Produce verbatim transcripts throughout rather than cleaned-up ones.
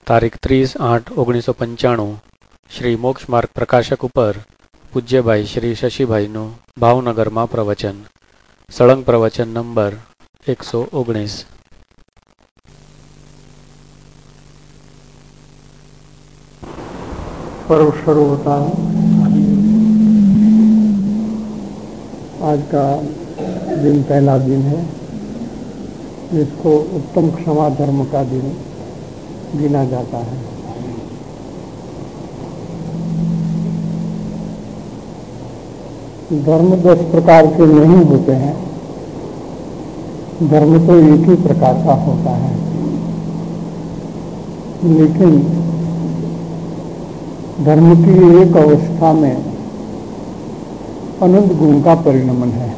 તારીખ ત્રીસ આઠ ઓગણીસો પંચાણું શ્રી મોક્ષ માર્ગ પ્રકાશક ઉપર પૂજ્યભાઈ શ્રી શશીભાઈનું ભાવનગરમાં પ્રવચન. સળંગ પ્રવચન નંબર એકસો ઓગણીસ. पर्व शुरू होता है. आज का दिन पहला दिन है जिसको उत्तम क्षमा धर्म का दिन गिना जाता है. धर्म दस प्रकार के नहीं होते हैं. धर्म तो एक ही प्रकार का होता है, लेकिन धर्म की एक अवस्था में अनंत गुण का परिणमन है.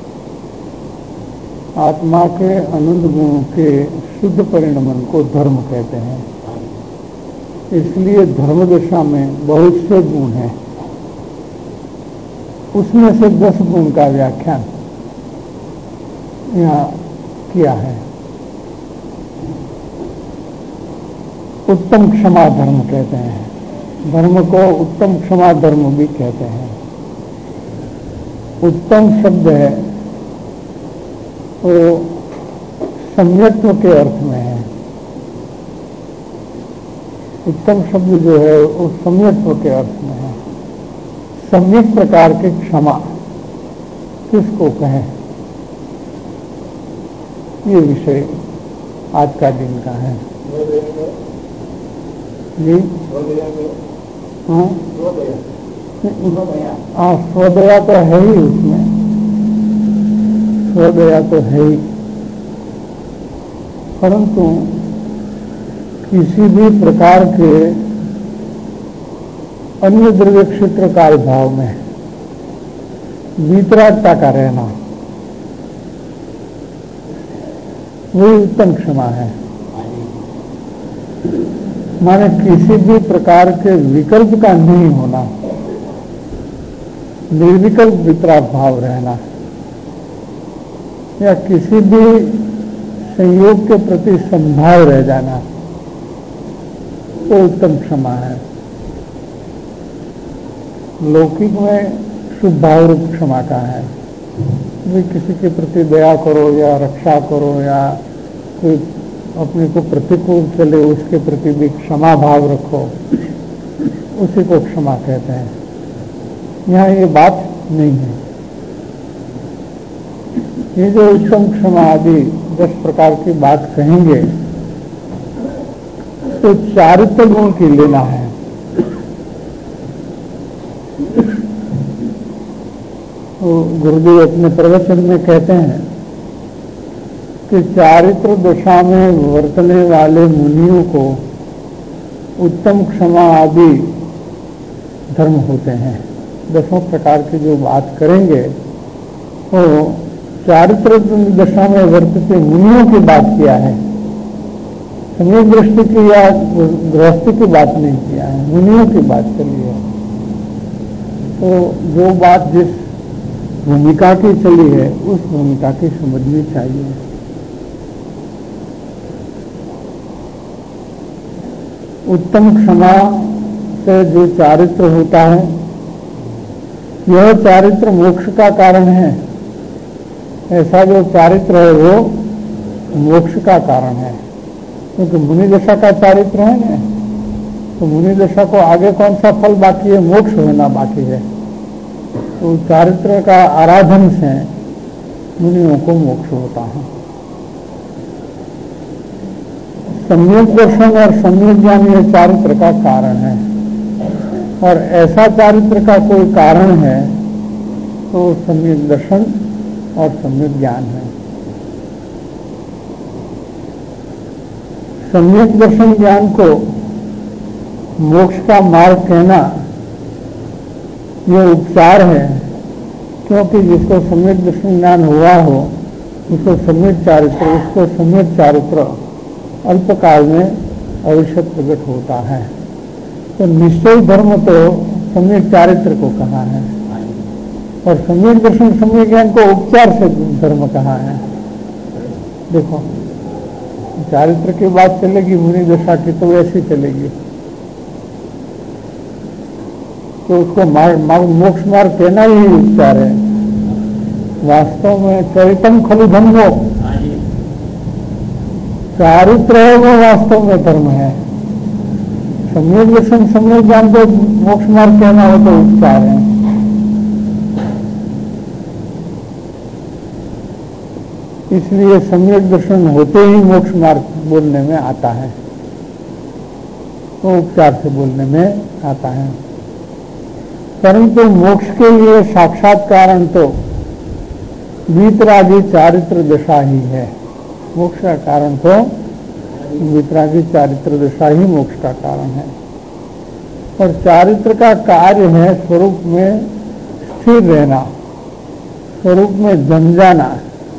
आत्मा के अनंत गुण के शुद्ध परिणमन को धर्म कहते हैं. इसलिए धर्म दशा में बहुत से गुण हैं. उसमें से दस गुण का व्याख्यान यहाँ किया है. उत्तम क्षमा धर्म कहते हैं. धर्म को उत्तम क्षमा धर्म भी कहते हैं. उत्तम शब्द है वो सम्यक्त्व के अर्थ में है. उत्तम शब्द जो है वो सम्यक्त्व के अर्थ में है. सम्यक प्रकार की क्षमा किसको कहें, ये विषय आज का दिन का है. जी हाँ, हाँ स्वदया तो है ही, उसमें स्वदया तो है ही, परंतु किसी भी प्रकार के अन्य द्रव्य क्षेत्र काल भाव में वीतरागता का रहना वही उत्तम क्षमा है. माने किसी भी प्रकार के विकल्प का नहीं होना, निर्विकल्प वितराग भाव रहना, या किसी भी संयोग के प्रति संभाव रह जाना, वो उत्तम क्षमा है. लौकिक में शुभ भाव रूप क्षमा का है. भी किसी के प्रति दया करो या रक्षा करो या कोई अपने को प्रतिकूल चले उसके प्रति भी क्षमा भाव रखो, उसी को क्षमा कहते हैं. यहाँ ये बात नहीं है. ये जो उत्तम क्षमा आदि दस प्रकार की बात कहेंगे तो चारित्र गुण की लेना है. तो गुरुदेव अपने प्रवचन में कहते हैं कि चारित्र दशा में वर्तने वाले मुनियों को उत्तम क्षमा आदि धर्म होते हैं. दसों प्रकार की जो बात करेंगे वो चारित्र दशा में वर्तते मुनियों की बात किया है. समय दृष्टि की या गृहस्थी की बात नहीं किया है, मुनियों की बात चली है. तो जो बात जिस भूमिका की चली है उस भूमिका की समझनी चाहिए. उत्तम क्षमा से जो चारित्र होता है, यह चारित्र मोक्ष का कारण है. ऐसा जो चारित्र है वो मोक्ष का कारण है, क्योंकि मुनि दशा का चारित्र है ना. तो मुनि दशा को आगे कौन सा फल बाकी है, मोक्ष होना बाकी है. तो चारित्र का आराधन से मुनियों को मोक्ष होता है. सम्यक दर्शन और सम्यक ज्ञान यह चारित्र का कारण है. और ऐसा चारित्र का कोई कारण है तो सम्यक दर्शन और सम्यक ज्ञान है. सम्यक दर्शन ज्ञान को मोक्ष का मार्ग कहना यह उपचार है, क्योंकि जिसको सम्यक दर्शन ज्ञान हुआ हो उसको सम्यक चारित्र उसको सम्यक चारित्र अल्पकाल में अवश्य प्रकट होता है. तो निश्चय धर्म तो सम्यक चारित्र को कहा है और सम्यक दर्शन सम्यक ज्ञान को उपचार से धर्म कहा है. देखो चारित्र की बात चलेगी, मुनि दशा की तो वैसी चलेगी। तो उसको मार्ग, मार्ग, मोक्ष मार्ग कहना ही उपचार है। वास्तव में चरितम खलु धर्मो, चारित्र है वो वास्तव में धर्म है। सम्यक दर्शन सम्यक ज्ञान को मोक्ष मार्ग कहना हो तो उपचार है। इसलिए सम्यक दर्शन होते ही मोक्ष मार्ग बोलने में आता है, वो उपचार से बोलने में आता है। परंतु मोक्ष के लिए साक्षात कारण तो वीतरागी चारित्र दशा ही है। मोक्ष का कारण तो वीतरागी चारित्र दशा ही मोक्ष का कारण है। और चारित्र का कार्य है स्वरूप में स्थिर रहना, स्वरूप में जम जाना।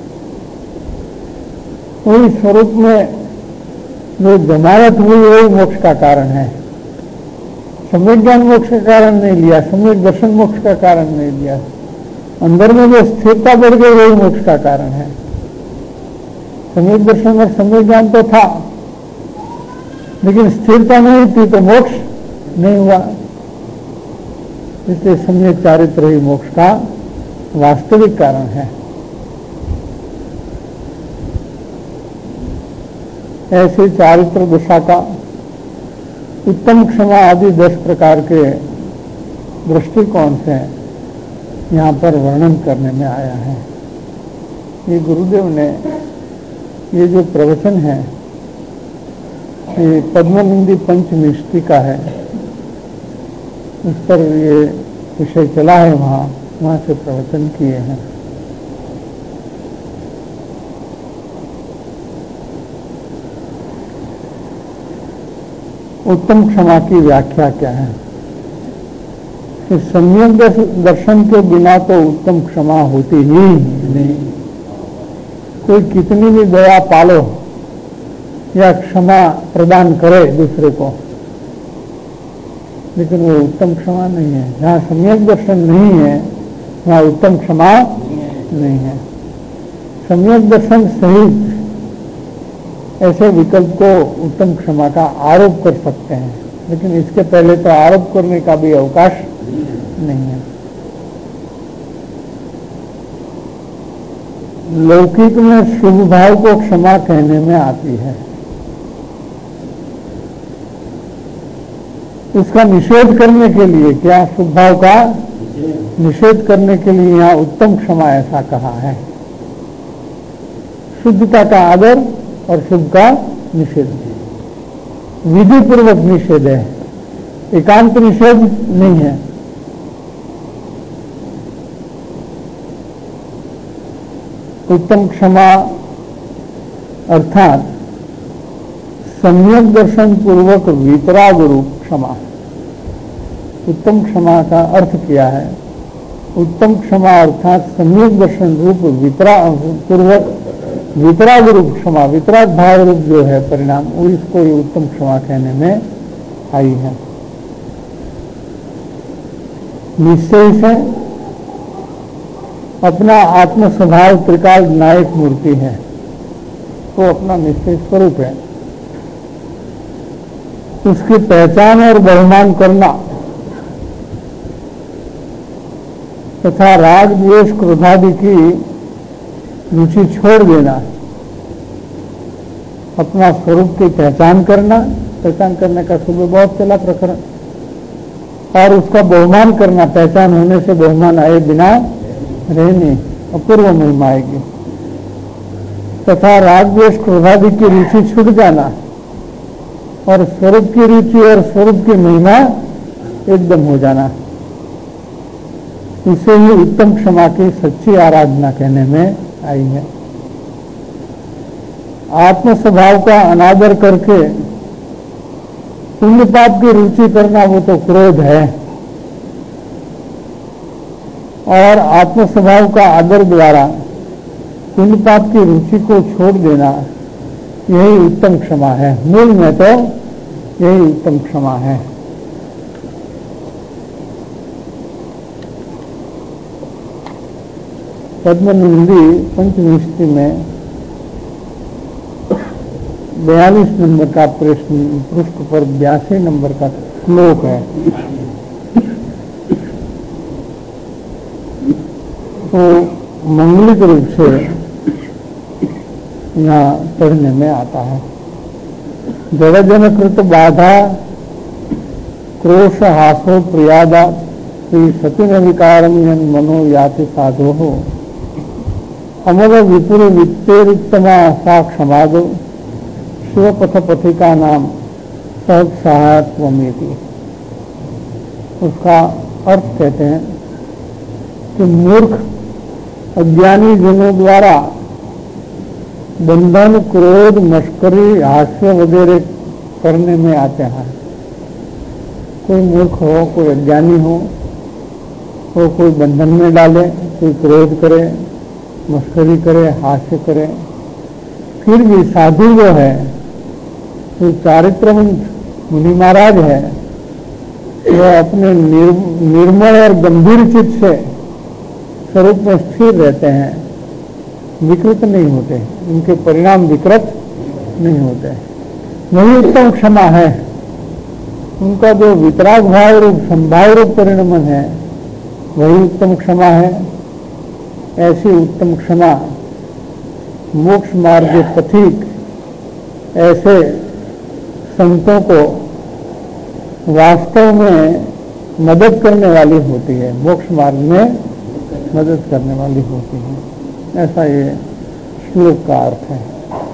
वही स्वरूप में जो जमायत हुई वही मोक्ष का कारण है। सम्यक ज्ञान मोक्ष का कारण नहीं लिया, सम्यक दर्शन मोक्ष का कारण नहीं लिया। अंदर में जो स्थिरता बढ़ गई वही मोक्ष का कारण है। सम्यक दर्शन और सम्यक ज्ञान तो था, लेकिन स्थिरता नहीं थी तो मोक्ष नहीं हुआ। इसलिए सम्यक चारित्र ही मोक्ष का वास्तविक कारण है। ऐसे चारित्र दशा का उत्तम क्षमा आदि दस प्रकार के दृष्टिकोण से यहाँ पर वर्णन करने में आया है। ये गुरुदेव ने ये जो प्रवचन है ये पद्मनिंदी पंचनिष्ठि का है, उस पर ये विषय चला है, वहाँ वहाँ से प्रवचन किए हैं। उत्तम क्षमा की व्याख्या क्या है कि सम्यक दर्शन के बिना तो उत्तम क्षमा होती ही नहीं। कोई कितनी भी दया पालो या क्षमा प्रदान करे दूसरे को, लेकिन वो उत्तम क्षमा नहीं है। जहाँ सम्यक दर्शन नहीं है वहाँ उत्तम क्षमा नहीं है। सम्यक दर्शन सहित ऐसे विकल्प को उत्तम क्षमा का आरोप कर सकते हैं, लेकिन इसके पहले तो आरोप करने का भी अवकाश नहीं है। लौकिक में शुभ भाव को क्षमा कहने में आती है। इसका निषेध करने के लिए, क्या शुभ भाव का निषेध करने के लिए यहाँ उत्तम क्षमा ऐसा कहा है। शुद्धता का आदर और शुभ का निषेध, विधि पूर्वक निषेध है, एकांत निषेध नहीं है। उत्तम क्षमा अर्थात सम्यक दर्शन पूर्वक वितराग रूप क्षमा। उत्तम क्षमा का अर्थ क्या है? उत्तम क्षमा अर्थात सम्यक दर्शन रूप वितरा पूर्वक वितराग रूप क्षमा, वितराग भाव रूप जो है परिणाम, वो इसको ही उत्तम क्षमा कहने में आई है। निश्चय से अपना आत्म स्वभाव त्रिकाल नायक मूर्ति है, वो अपना निश्चय स्वरूप है। उसकी पहचान और बहुमान करना तथा राग द्वेष क्रोधादि की रुचि छोड़ देना, अपना स्वरूप की पहचान करना, पहचान करने का सुबह बहुत चला प्रकरण, और उसका बहुमान करना, पहचान होने से बहुमान आए बिना रहे नहीं, अपूर्व महिमा आएगी। तथा राग द्वेष क्रोधादि की रुचि छूट जाना और स्वरूप की रुचि और स्वरूप की महिमा एकदम हो जाना, इसे ही उत्तम क्षमा की सच्ची आराधना कहने में आई है। आत्म स्वभाव का अनादर करके पुण्य पाप की रुचि करना वो तो क्रोध है, और आत्म स्वभाव का आदर द्वारा पुण्य पाप की रुचि को छोड़ देना यही उत्तम क्षमा है। मूल में तो यही उत्तम क्षमा है। पद्मनिंदी पंचनिष्ठि में बयालीस नंबर का प्रश्न, पृष्ठ पर बयासी नंबर का श्लोक है। तो मंगलिक रूप से यहाँ पढ़ने में आता है। जगजन कृत बाधा क्रोश हासो प्रियादा श्री सतिन विकारम यन मनो याति साधो हो अमर विपुर वित्तेरुत्तमा सा क्षमादो शिवपथ पथिका नाम सहज सहायत्वमेति। उसका अर्थ कहते हैं कि मूर्ख अज्ञानी जनों द्वारा बंधन, क्रोध, मस्करी, हास्य वगैरह करने में आते हैं। कोई मूर्ख हो, कोई अज्ञानी हो, वो कोई बंधन में डाले, कोई क्रोध करे, मस्करी करे, हास्य करे, फिर भी साधु जो है, जो चारित्रवंत मुनि महाराज है, वह अपने निर, निर्मल और गंभीर चित्त से स्वरूप में स्थिर रहते हैं, विकृत नहीं होते, उनके परिणाम विकृत नहीं होते। वही उत्तम क्षमा है। उनका जो वितराग भाव रूप संभाव रूप परिणमन है वही उत्तम क्षमा है। ऐसी उत्तम क्षमा मोक्ष मार्ग के पथिक ऐसे संतों को वास्तव में मदद करने वाली होती है, मोक्ष मार्ग में मदद करने वाली होती है। ऐसा ये श्लोक का अर्थ है।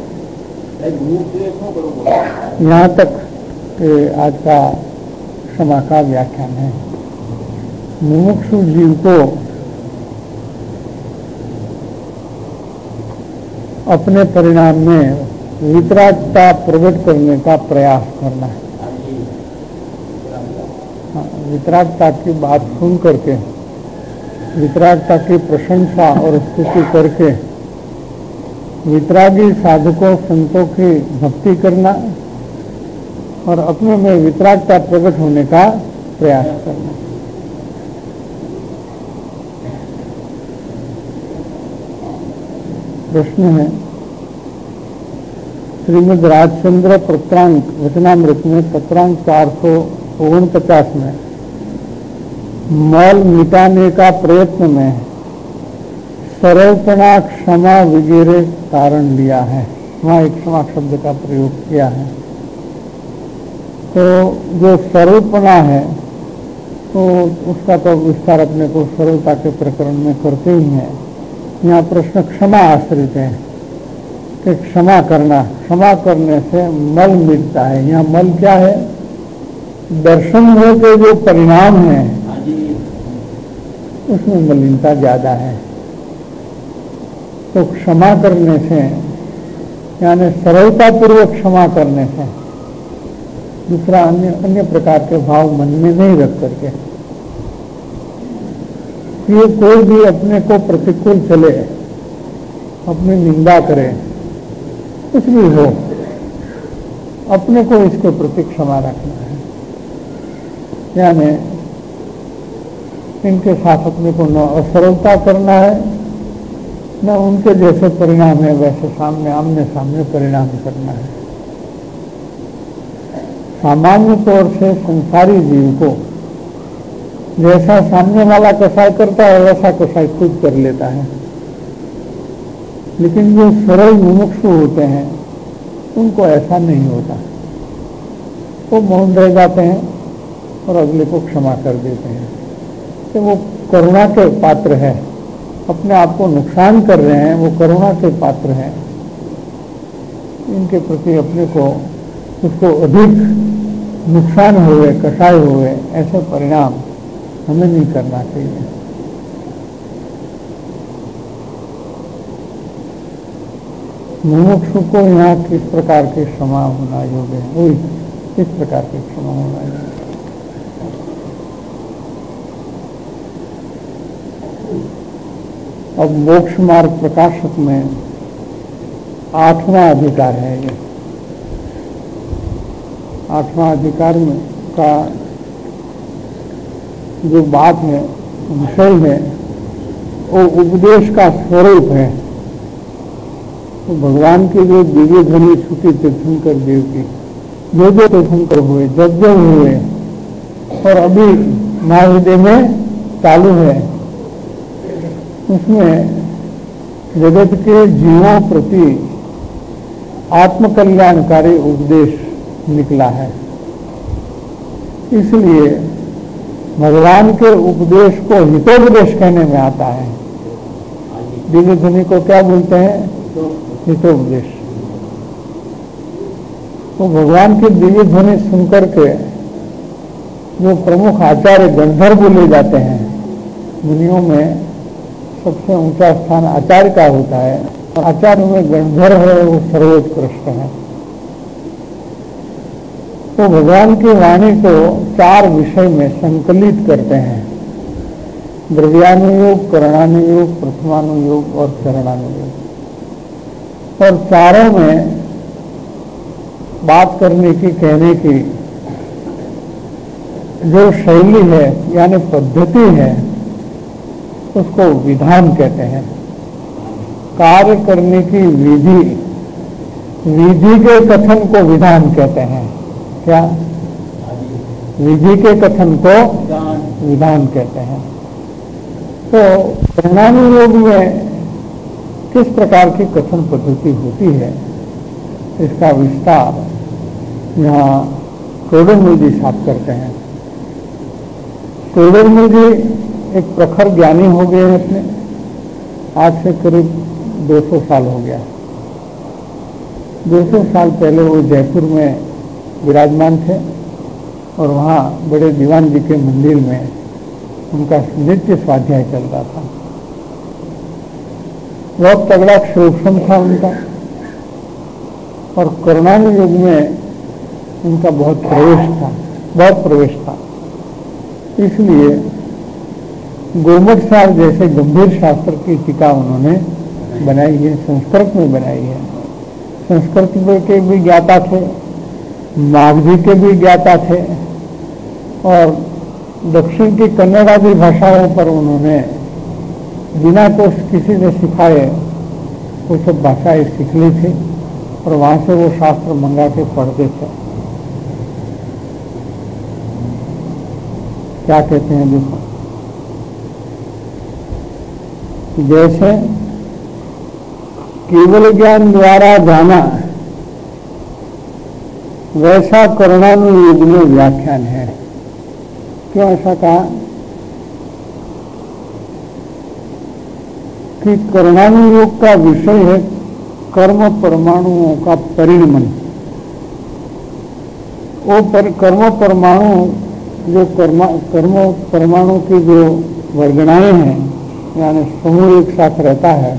यहाँ तक आज का क्षमा का व्याख्यान है। मुमुक्षु जीव को अपने परिणाम में वितरागता प्रकट करने का प्रयास करना है। हाँ, वितरागता की बात सुन करके, वितरागता की प्रशंसा और स्तुति करके वितरागी साधकों संतों की भक्ति करना और अपने में वितरागता प्रकट होने का प्रयास करना। प्रश्न है, श्रीमद् राजचंद्र पत्रांक वचनामृत में पत्रांक चार सौ ओगनपचास में मल मिटाने का प्रयत्न में सरलपना, क्षमा वगैरह कारण लिया है। वहाँ एक क्षमा शब्द का प्रयोग किया है। तो जो सरलपना है तो उसका तो विस्तार अपने को सरलता के प्रकरण में करते ही हैं। यहाँ प्रश्न क्षमा आश्रित है कि क्षमा करना, क्षमा करने से मल मिटता है। यहाँ मल क्या है? दर्शन के जो परिणाम है उसमें मलिनता ज्यादा है। तो क्षमा करने से, यानी सरलता पूर्वक क्षमा करने से, दूसरा अन्य अन्य प्रकार के भाव मन में नहीं रख करके, ये कोई भी अपने को प्रतिकूल चले, अपनी निंदा करे, कुछ भी हो, अपने को इसके प्रति क्षमा रखना है। यानी इनके साथ अपने को न असरलता करना है, न उनके जैसे परिणाम है वैसे सामने आमने सामने परिणाम करना है। सामान्य तौर से संसारी जीव को जैसा सामने वाला कसाई करता है वैसा कसाई खुद कर लेता है, लेकिन जो सरल मुमुक्षु होते हैं उनको ऐसा नहीं होता। वो मौन रह जाते हैं और अगले को क्षमा कर देते हैं कि वो करुणा के पात्र है, अपने आप को नुकसान कर रहे हैं, वो करुणा के पात्र हैं। इनके प्रति अपने को उसको अधिक नुकसान हुए, कसाई हुए, ऐसे परिणाम हमें नहीं करना चाहिए। मुमुक्षु को यहाँ किस प्रकार की क्षमा होना योग्य है, वही किस प्रकार की क्षमा होना योग्य है। अब मोक्ष मार्ग प्रकाशक में आठवां अधिकार है। ये आठवां अधिकार में का जो बात है, विषय है, वो उपदेश का स्वरूप है। तो भगवान की जो दिव्य ध्वनि श्रुति तीर्थंकर देव की जो जो तीर्थंकर हुए, जब जब हुए और अभी महाहृदय में चालू है, उसमें जगत के जीवों प्रति आत्मकल्याणकारी उपदेश निकला है। इसलिए भगवान के उपदेश को हितोपदेश कहने में आता है। दिव्य ध्वनि को क्या बोलते हैं? हितोपदेश। तो भगवान की दिव्य ध्वनि सुनकर के जो प्रमुख आचार्य गंधर्व बोले जाते हैं, मुनियों में सबसे ऊंचा स्थान आचार्य का होता है, और आचार्य में गंधर्व है वो सर्वोत्कृष्ट है। तो भगवान की वाणी को चार विषय में संकलित करते हैं: द्रव्यानुयोग, करणानुयोग, प्रथमानुयोग और चरणानुयोग। और चारों में बात करने की, कहने की जो शैली है यानी पद्धति है, उसको विधान कहते हैं। कार्य करने की विधि, विधि के कथन को विधान कहते हैं। क्या? विधि के कथन को विधान कहते हैं। तो करणानुयोग में किस प्रकार की कथन पद्धति होती है, इसका विस्तार यहाँ कोडोमल जी साथ करते हैं। कोडोमल जी एक प्रखर ज्ञानी हो गए हैं अपने, आज से करीब दो सौ साल हो गया। दो सौ साल पहले वो जयपुर में विराजमान थे और वहाँ बड़े दीवान जी के मंदिर में उनका नित्य स्वाध्याय चलता था। बहुत तगड़ा सूक्ष्म था उनका, और करणानुयोग में उनका बहुत प्रवेश था, बहुत प्रवेश था। इसलिए गोमट सार जैसे गंभीर शास्त्र की टीका उन्होंने बनाई है, संस्कृत में बनाई है। संस्कृत के भी ज्ञाता थे, मागधी के भी ज्ञाता थे, और दक्षिण की कन्नड़ आदि भाषाओं पर उन्होंने बिना कुछ किसी ने सिखाए वो सब भाषाएं सीख ली थी, और वहां से वो शास्त्र मंगा के पढ़ते थे। क्या कहते हैं देखो, जैसे केवल ज्ञान द्वारा जाना वैसा करणानुयोग में व्याख्यान है। क्यों ऐसा कहा? कि करणानुयोग का विषय है कर्म परमाणुओं का परिणमन। वो पर, कर्म परमाणु जो कर्म कर्म परमाणु की जो वर्गणाएं हैं, यानी समूह एक साथ रहता है,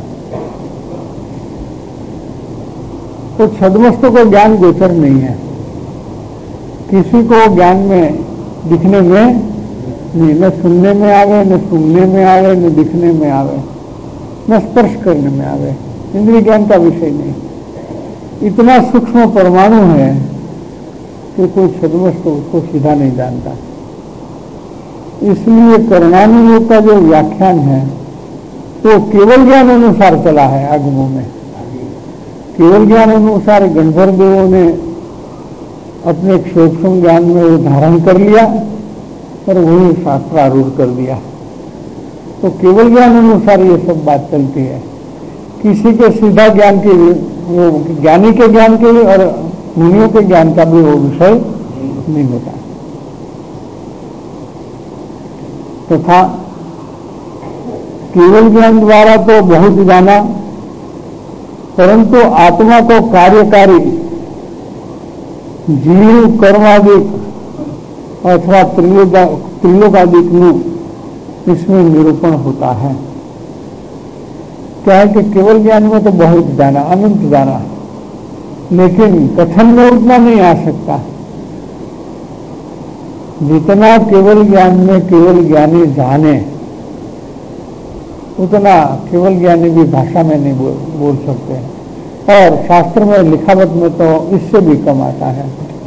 तो छद्मस्तु को ज्ञान गोचर नहीं है। किसी को ज्ञान में दिखने में नहीं, न सुनने में आवे, न सुनने में आवे, न दिखने में आवे, न स्पर्श करने में आवे, इंद्रिय ज्ञान का विषय नहीं। इतना सूक्ष्म परमाणु है कि कोई छद्मस्तु उसको सीधा नहीं जानता। इसलिए करणानुयोग का जो व्याख्यान है तो केवल ज्ञान अनुसार चला है। आगमों में केवल ज्ञान अनुसार गंधर्व देवों ने अपने सूक्ष्म ज्ञान में वो धारण कर लिया और वही शास्त्रारूढ़ कर दिया। तो केवल ज्ञान अनुसार ये सब बात चलती है। किसी के सीधा ज्ञान के, वो ज्ञानी के ज्ञान के और मुनियों के ज्ञान का भी वो विषय नहीं होता। तथा तो केवल ज्ञान द्वारा तो बहुत जाना, परंतु आत्मा को कार्यकारी जीव कर्मादिक अथवा त्रिलोकादिक में इसमें निरूपण होता है। क्या है कि केवल ज्ञान में तो बहुत जाना, अनंत जाना, लेकिन कथन में उतना नहीं आ सकता जितना केवल ज्ञान में केवल ज्ञानी जाने, उतना केवल ज्ञानी भी भाषा में नहीं बोल, बोल सकते हैं। और शास्त्र में लिखावट में तो इससे भी कम आता है।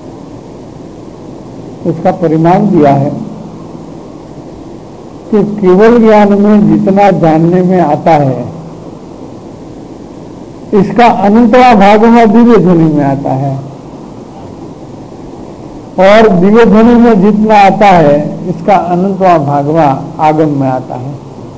उसका परिमाण दिया है कि केवल ज्ञान में जितना जानने में आता है इसका अनंतवा भागमा दिव्य ध्वनि में आता है, और दिव्य ध्वनि में जितना आता है इसका अनंतवा भागमा आगम में आता है।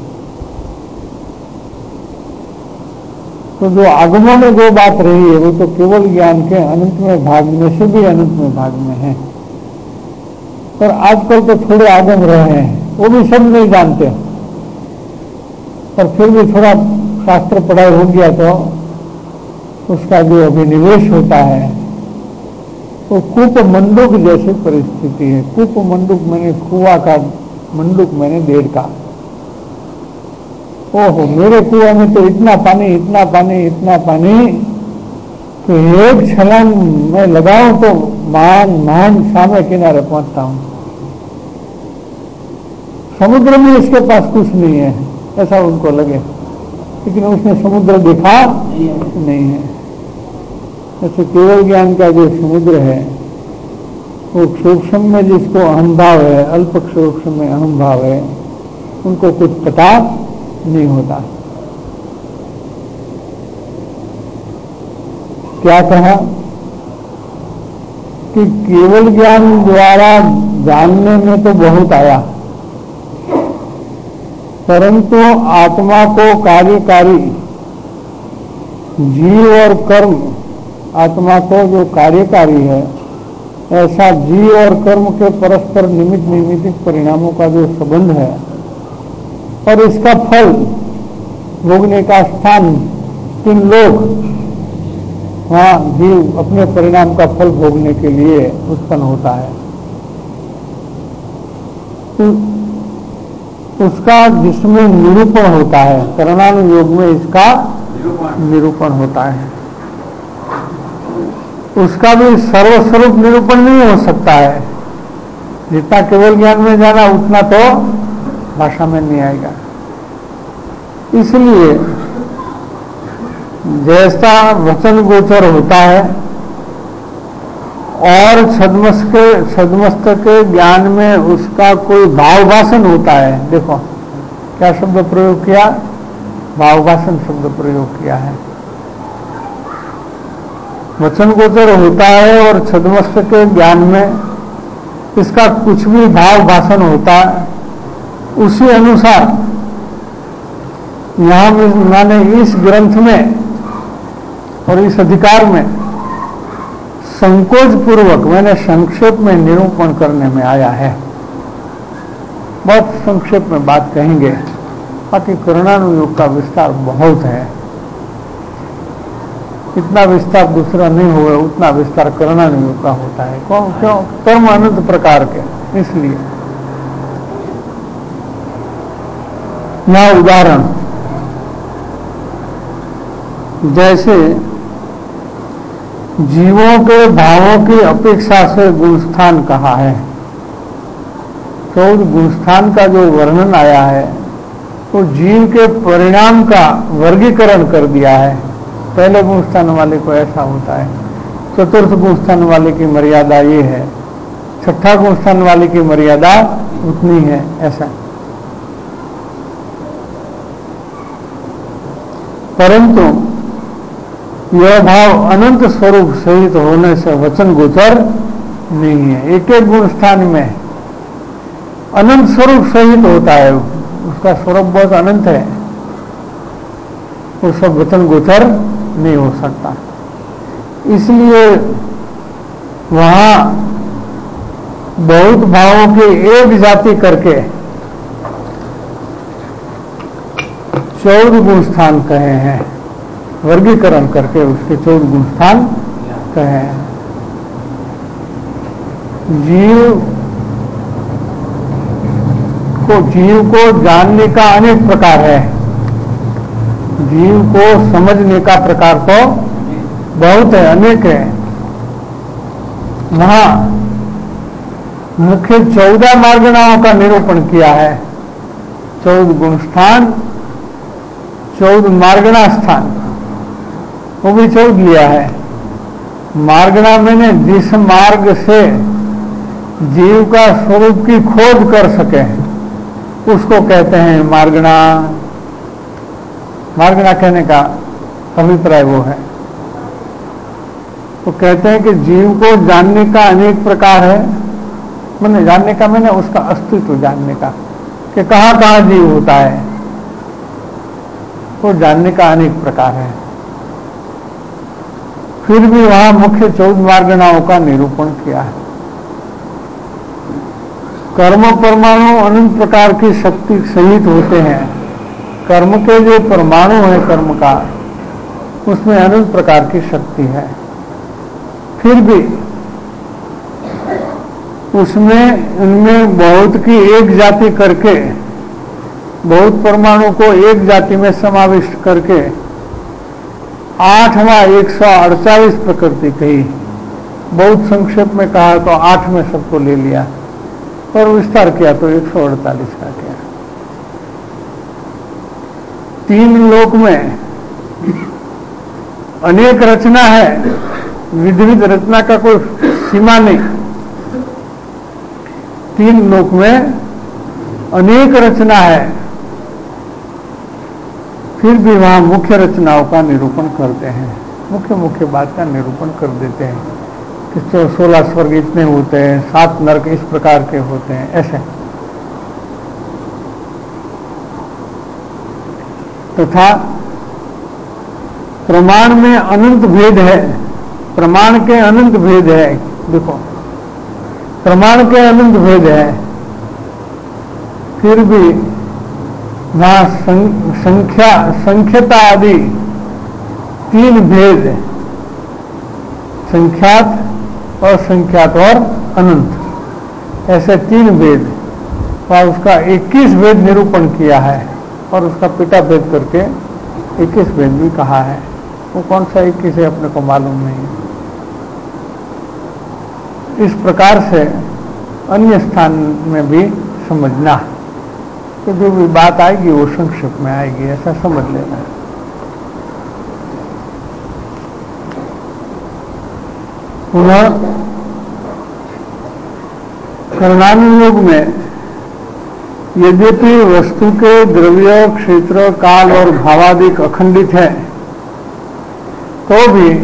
तो जो आगमों में जो बात रही है वो तो केवल ज्ञान के अनंत में भाग में से भी अनंत में भाग में है। पर आजकल तो थोड़े आगम रहे हैं, वो भी सब नहीं जानते, पर फिर भी थोड़ा शास्त्र पढ़ाई हो गया तो उसका जो अभिनिवेश होता है वो कूप मंडूक जैसी परिस्थिति है। कूप मंडूक मैंने कुआ का, मंडूक मैंने डेढ़ का। ओहो, मेरे कुआं में तो इतना पानी इतना पानी इतना पानी तो एक छलांग मैं लगाऊं तो मान मान सामने किनारे पहुंचता हूं। समुद्र में इसके पास कुछ नहीं है ऐसा उनको लगे, लेकिन उसने समुद्र देखा नहीं है। जैसे केवल ज्ञान का जो समुद्र है वो सूक्ष्म में जिसको अहम भाव है, अल्प सूक्ष्म में अहम भाव है, उनको कुछ पता नहीं होता। क्या कहा कि केवल ज्ञान द्वारा जानने में तो बहुत आया, परंतु आत्मा को कार्यकारी जीव और कर्म, आत्मा को जो कार्यकारी है ऐसा जीव और कर्म के परस्पर निमित्त निमित्त परिणामों का जो संबंध है और इसका फल भोगने का स्थान तीन लोग, हाँ, जीव अपने परिणाम का फल भोगने के लिए उत्पन्न होता है, तो उसका जिसमें निरूपण होता है, करणानुयोग में इसका निरूपण होता है। उसका भी सर्वस्वरूप निरूपण नहीं हो सकता है। जितना केवल ज्ञान में जाना उतना तो भाषा में नहीं आएगा। इसलिए जैसा वचन गोचर होता है और छद्मस्त के छद्मस्त के ज्ञान में उसका कोई भावभाषण होता है। देखो क्या शब्द प्रयोग किया, भावभाषण शब्द प्रयोग किया है। वचन गोचर होता है और छद्मस्त के ज्ञान में इसका कुछ भी भाव भाषण होता है, उसी अनुसार यहां मैंने इस ग्रंथ में और इस अधिकार में संकोच पूर्वक मैंने संक्षेप में निरूपण करने में आया है। बहुत संक्षेप में बात कहेंगे, बाकी करणानुयोग का विस्तार बहुत है। इतना विस्तार दूसरा नहीं हुआ, उतना विस्तार करणानुयोग का होता है। कौन क्यों? कर्म अनंत प्रकार के, इसलिए यहां उदाहरण जैसे जीवों के भावों की अपेक्षा से गुणस्थान कहा है, तो उस गुणस्थान का जो वर्णन आया है तो जीव के परिणाम का वर्गीकरण कर दिया है। पहले गुणस्थान वाले को ऐसा होता है, चतुर्थ गुणस्थान वाले की मर्यादा ये है, छठा गुणस्थान वाले की मर्यादा उतनी है, ऐसा। परंतु यह भाव अनंत स्वरूप सहित होने से वचन गोचर नहीं है। एक एक गुण स्थान में अनंत स्वरूप सहित होता है, उसका स्वरूप बहुत अनंत है, वो सब वचन गोचर नहीं हो सकता। इसलिए वहां बहुत भावों की एक जाति करके चौदह गुण स्थान कहे हैं, वर्गीकरण करके उसके चौदह गुण स्थान कहे हैं। जीव को जीव को जानने का अनेक प्रकार है, जीव को समझने का प्रकार तो बहुत है, अनेक है। वहां मुख्य चौदह मार्गणाओं का निरूपण किया है। चौदह गुण स्थान, चौदह मार्गणा स्थान, वो भी चौदह लिया है। मार्गणा मैंने जिस मार्ग से जीव का स्वरूप की खोज कर सके उसको कहते हैं मार्गणा। मार्गणा कहने का अभिप्राय वो है। तो कहते हैं कि जीव को जानने का अनेक प्रकार है, मैंने जानने का मैंने उसका अस्तित्व जानने का, कि कहाँ कहाँ जीव होता है, तो जानने का अनेक प्रकार है। फिर भी वहां मुख्य चौदह मार्गणाओं का निरूपण किया है। कर्म परमाणु अनंत प्रकार की शक्ति सहित होते हैं। कर्म के जो परमाणु है कर्म का, उसमें अनंत प्रकार की शक्ति है। फिर भी उसमें उनमें बहुत की एक जाति करके, बहुत परमाणु को एक जाति में समाविष्ट करके आठवां एक सौ अड़तालीस प्रकृति कही। बहुत संक्षेप में कहा तो आठ में सबको ले लिया, और विस्तार किया तो एक सौ अड़तालीस का किया। तीन लोक में अनेक रचना है, विधि विध रचना का कोई सीमा नहीं। तीन लोक में अनेक रचना है, फिर भी वहां मुख्य रचनाओं का निरूपण करते हैं, मुख्य मुख्य बात का निरूपण कर देते हैं कि तो सोलह स्वर्ग इतने होते हैं, सात नरक इस प्रकार के होते हैं, ऐसे। तथा प्रमाण में अनंत भेद है, प्रमाण के अनंत भेद है। देखो, प्रमाण के अनंत भेद है, फिर भी वहां संख्या संख्यता आदि तीन भेद, संख्यात, असंख्यात और अनंत, ऐसे तीन भेद, और उसका इक्कीस भेद निरूपण किया है, और उसका पिटा भेद करके इक्कीस भेद भी कहा है। वो कौन सा इक्कीस है अपने को मालूम नहीं है। इस प्रकार से अन्य स्थान में भी समझना कि जो भी बात आएगी वो संक्षेप में आएगी, ऐसा समझ लेना है। पुनः कर्णानुयोग में यद्यपि वस्तु के द्रव्य, क्षेत्र, काल और भावादिक अखंडित है, तो भी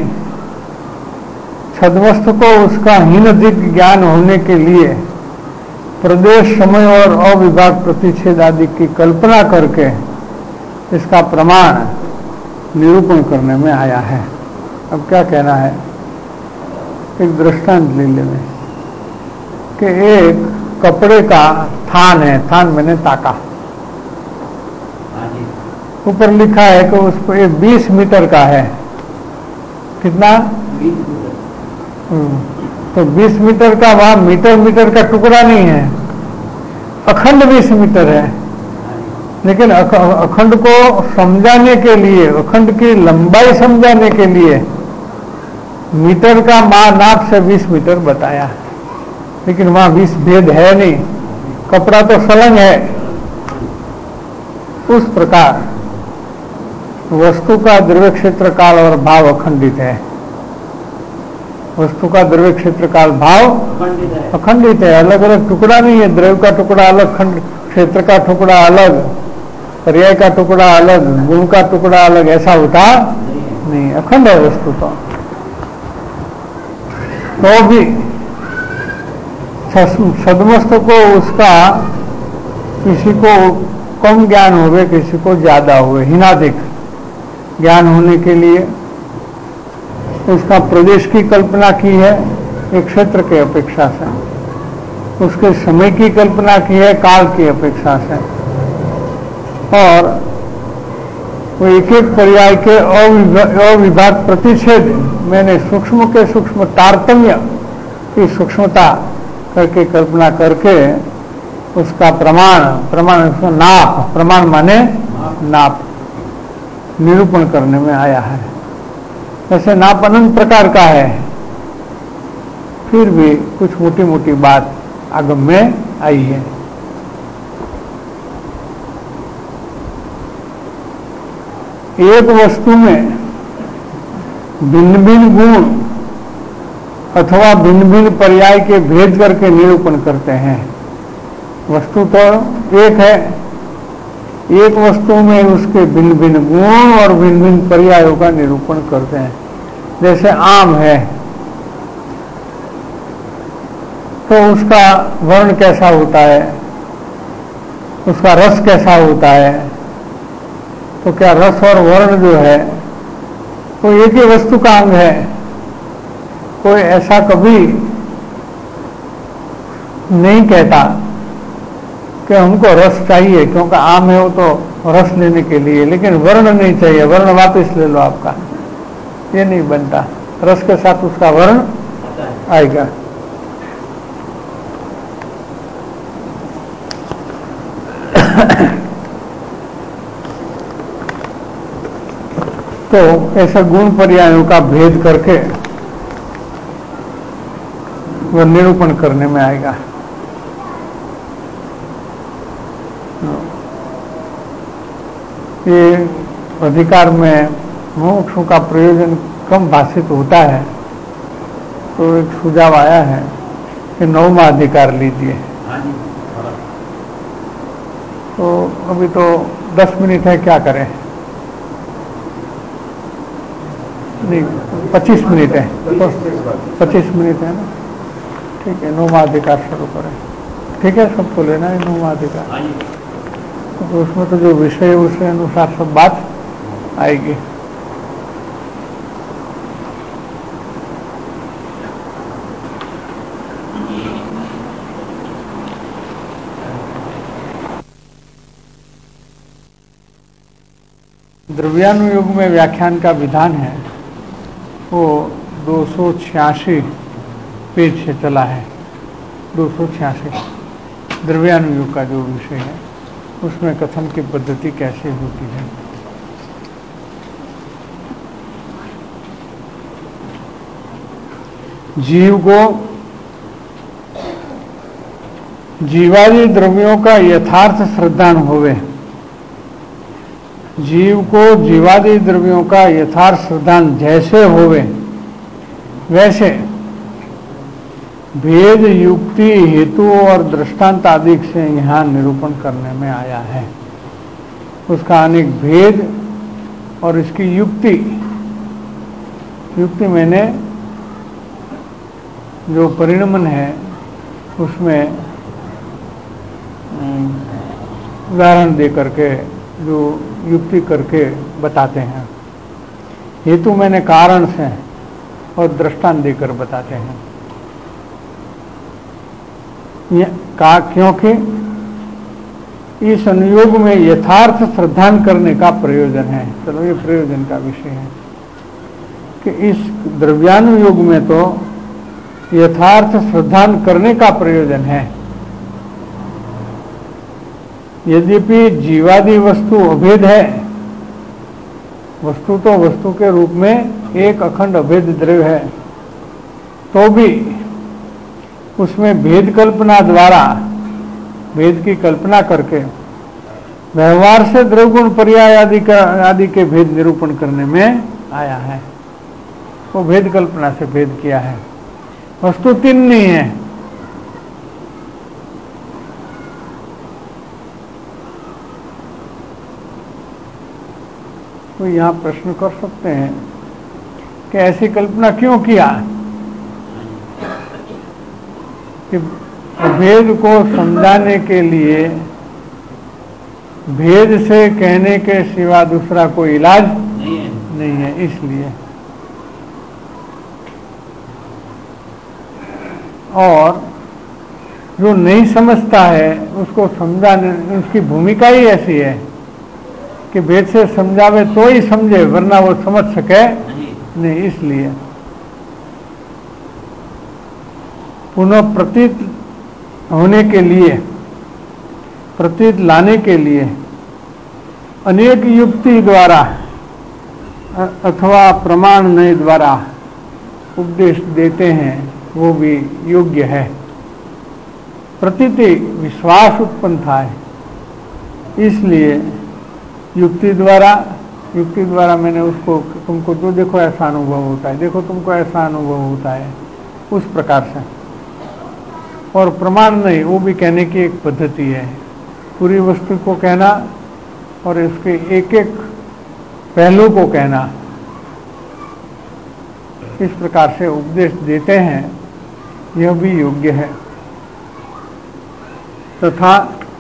छद्मस्थ को उसका हीनधिक ज्ञान होने के लिए प्रदेश, समय और अविभाग प्रतिच्छेद आदि की कल्पना करके इसका प्रमाण निरूपण करने में आया है। अब क्या कहना है, एक दृष्टांत ले लेंगे कि एक कपड़े का थान है, थान मैंने ताका, ऊपर लिखा है कि उस पर बीस मीटर का है। कितना? तो बीस मीटर का, वहां मीटर मीटर का टुकड़ा नहीं है, अखंड बीस मीटर है। लेकिन अखंड को समझाने के लिए, अखंड की लंबाई समझाने के लिए मीटर का मा नाप से बीस मीटर बताया, लेकिन वहां बीस भेद है नहीं, कपड़ा तो सलंग है। उस प्रकार वस्तु का द्रव्य, क्षेत्र, काल और भाव अखंडित है। वस्तु का द्रव्य, क्षेत्र, काल, भाव अखंडित है, अलग अलग टुकड़ा नहीं है। द्रव्य का टुकड़ा अलग, खंड क्षेत्र का टुकड़ा अलग, पर्याय का टुकड़ा अलग, गुण का टुकड़ा अलग, ऐसा होता नहीं, अखंड है वस्तु। तो तो भी सदमस्त को उसका किसी को कम ज्ञान होवे, किसी को ज्यादा हुए, हिनाधिक ज्ञान होने के लिए उसका प्रदेश की कल्पना की है एक क्षेत्र के अपेक्षा से, उसके समय की कल्पना की है काल की अपेक्षा से, और वो एक एक पर्याय के अविभाग प्रतिच्छेद, मैंने सूक्ष्म के सूक्ष्म तारतम्य की सूक्ष्मता करके कल्पना करके उसका प्रमाण, प्रमाण उसका नाप, प्रमाण माने नाप, निरूपण करने में आया है। ऐसे नाप अनंत प्रकार का है, फिर भी कुछ मोटी मोटी बात आगम में आई है। एक वस्तु में भिन्न भिन्न गुण अथवा भिन्न भिन्न पर्याय के भेद करके निरूपण करते हैं। वस्तु तो एक है, एक वस्तु में उसके भिन्न भिन्न गुण और भिन्न भिन्न पर्यायों का निरूपण करते हैं। जैसे आम है तो उसका वर्ण कैसा होता है, उसका रस कैसा होता है। तो क्या रस और वर्ण जो है वो एक ही वस्तु का अंग है? कोई ऐसा कभी नहीं कहता कि हमको रस चाहिए, क्योंकि आम है वो तो रस लेने के लिए, लेकिन वर्ण नहीं चाहिए, वर्ण वापस ले लो आपका, ये नहीं बनता। रस के साथ उसका वर्ण आएगा। तो ऐसा गुण पर्यायों का भेद करके वह निरूपण करने में आएगा। ये अधिकार में मोक्ष का प्रयोजन कम भाषित होता है, तो एक सुझाव आया है कि नौवां अधिकार लीजिए। तो अभी तो दस मिनट है, क्या करें? नहीं, पच्चीस मिनट है, पच्चीस मिनट है ना, ठीक है। नौवां अधिकार शुरू करें, ठीक है। सबको लेना है नौवां अधिकार, तो उसमें तो जो विषय है उसके अनुसार सब बात आएगी। द्रव्यानुयोग में व्याख्यान का विधान है वो दो सौ छियासी पेज से चला है। दो सौ छियासी द्रव्यानुयोग का जो विषय है उसमें कथन की पद्धति कैसे होती है। जीव को जीवादि द्रव्यों का यथार्थ श्रद्धान होवे, जीव को जीवादि द्रव्यों का यथार्थ श्रद्धान जैसे होवे वैसे भेद युक्ति हेतु और दृष्टांत आदि से यहाँ निरूपण करने में आया है। उसका अनेक भेद और इसकी युक्ति, युक्ति मैंने जो परिणमन है उसमें उदाहरण दे करके जो युक्ति करके बताते हैं। हेतु मैंने कारण से और दृष्टांत देकर बताते हैं। का क्योंकि इस अनुयोग में यथार्थ श्रद्धान करने का प्रयोजन है। चलो ये प्रयोजन का विषय है कि इस द्रव्यानुयोग में तो यथार्थ श्रद्धान करने का प्रयोजन है। यद्यपि जीवादि वस्तु अभेद है, वस्तु तो वस्तु के रूप में एक अखंड अभेद द्रव्य है, तो भी उसमें भेद कल्पना द्वारा, भेद की कल्पना करके व्यवहार से द्रव्यगुण पर्याय आदि का आदि के भेद निरूपण करने में आया है। वो भेद कल्पना से भेद किया है। वस्तु तीन नहीं है, तो यहाँ प्रश्न कर सकते हैं कि ऐसी कल्पना क्यों किया कि भेद को समझाने के लिए भेद से कहने के सिवा दूसरा कोई इलाज नहीं है, नहीं है इसलिए। और जो नहीं समझता है उसको समझाने, उसकी भूमिका ही ऐसी है कि भेद से समझावे तो ही समझे, वरना वो समझ सके नहीं, नहीं इसलिए पुनः प्रतीत होने के लिए, प्रतीत लाने के लिए अनेक युक्ति द्वारा अथवा प्रमाण नय द्वारा उपदेश देते हैं, वो भी योग्य है। प्रतीति विश्वास उत्पन्न था, इसलिए युक्ति द्वारा, युक्ति द्वारा मैंने उसको, तुमको जो देखो ऐसा अनुभव होता है, देखो तुमको ऐसा अनुभव होता है, उस प्रकार से। और प्रमाण नहीं, वो भी कहने की एक पद्धति है। पूरी वस्तु को कहना और इसके एक एक पहलू को कहना, इस प्रकार से उपदेश देते हैं, यह भी योग्य है। तथा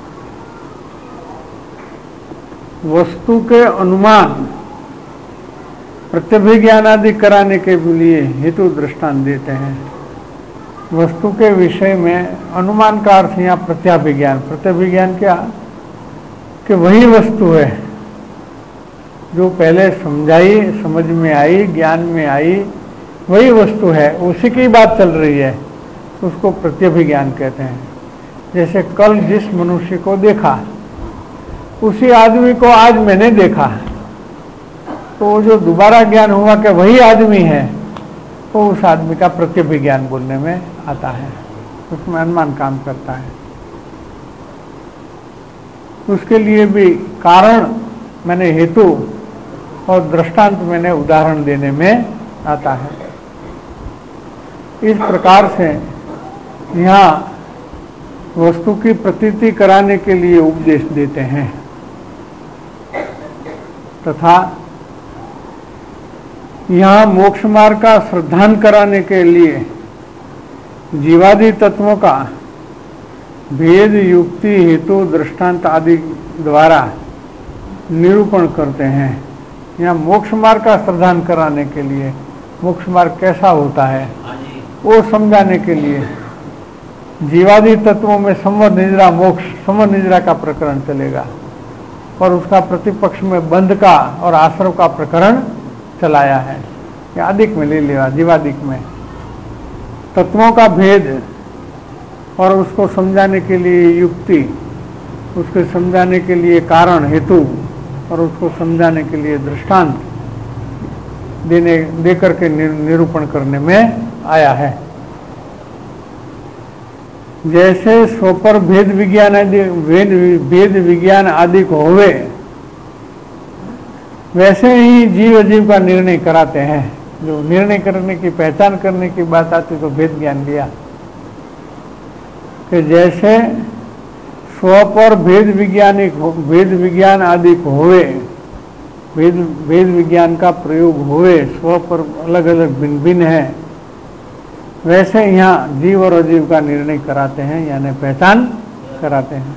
वस्तु के अनुमान प्रत्यभिज्ञान आदि कराने के लिए हेतु दृष्टांत देते हैं। वस्तु के विषय में अनुमान का अर्थ यहाँ प्रत्यभिज्ञान। प्रत्यभिज्ञान क्या? कि वही वस्तु है जो पहले समझाई, समझ में आई, ज्ञान में आई, वही वस्तु है, उसी की बात चल रही है, उसको प्रत्यभिज्ञान कहते हैं। जैसे कल जिस मनुष्य को देखा, उसी आदमी को आज मैंने देखा, तो जो दोबारा ज्ञान हुआ कि वही आदमी है, तो उस आदमी का प्रत्यभिज्ञान बोलने में आता है, उसमें अनुमान काम करता है। उसके लिए भी कारण मैंने हेतु और दृष्टांत मैंने उदाहरण देने में आता है। इस प्रकार से यहाँ वस्तु की प्रतीति कराने के लिए उपदेश देते हैं तथा यहाँ मोक्ष मार्ग का श्रद्धान कराने के लिए जीवादि तत्वों का भेद, युक्ति, हेतु, दृष्टांत आदि द्वारा निरूपण करते हैं। यहाँ मोक्ष मार्ग का श्रद्धान कराने के लिए, मोक्ष मार्ग कैसा होता है वो समझाने के लिए जीवादि तत्वों में संवर निद्रा मोक्ष, संवर निद्रा का प्रकरण चलेगा और उसका प्रतिपक्ष में बंध का और आश्रव का प्रकरण चलाया है। या अधिक में ले लिया, जीवादिक में तत्वों का भेद और उसको समझाने के लिए युक्ति, उसको समझाने के लिए कारण हेतु और उसको समझाने के लिए दृष्टांत देने देकर के निरूपण करने में आया है। जैसे स्वपर भेद विज्ञान आदि भेद विज्ञान आदि को होवे, वैसे ही जीव अजीव का निर्णय कराते हैं। जो निर्णय करने की, पहचान करने की बात आती तो भेद ज्ञान लिया कि जैसे स्व पर भेद विज्ञानिक भेद विज्ञान आदि को होवे, भेद भेद विज्ञान का प्रयोग होवे, स्व पर अलग अलग भिन्न भिन्न है, वैसे यहाँ जीव और अजीव का निर्णय कराते हैं, यानी पहचान कराते हैं।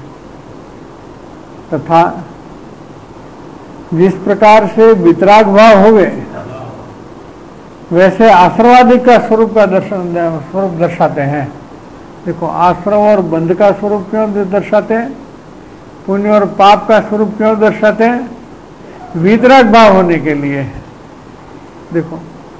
तथा जिस प्रकार से वितराग भाव होवे, वैसे आश्रवादि का स्वरूप का दर्शन स्वरूप दर्शाते हैं। देखो, आश्रव और बंध का स्वरूप क्यों दर्शाते हैं? पुण्य और पाप का स्वरूप क्यों दर्शाते हैं? वितराग भाव होने के लिए। देखो,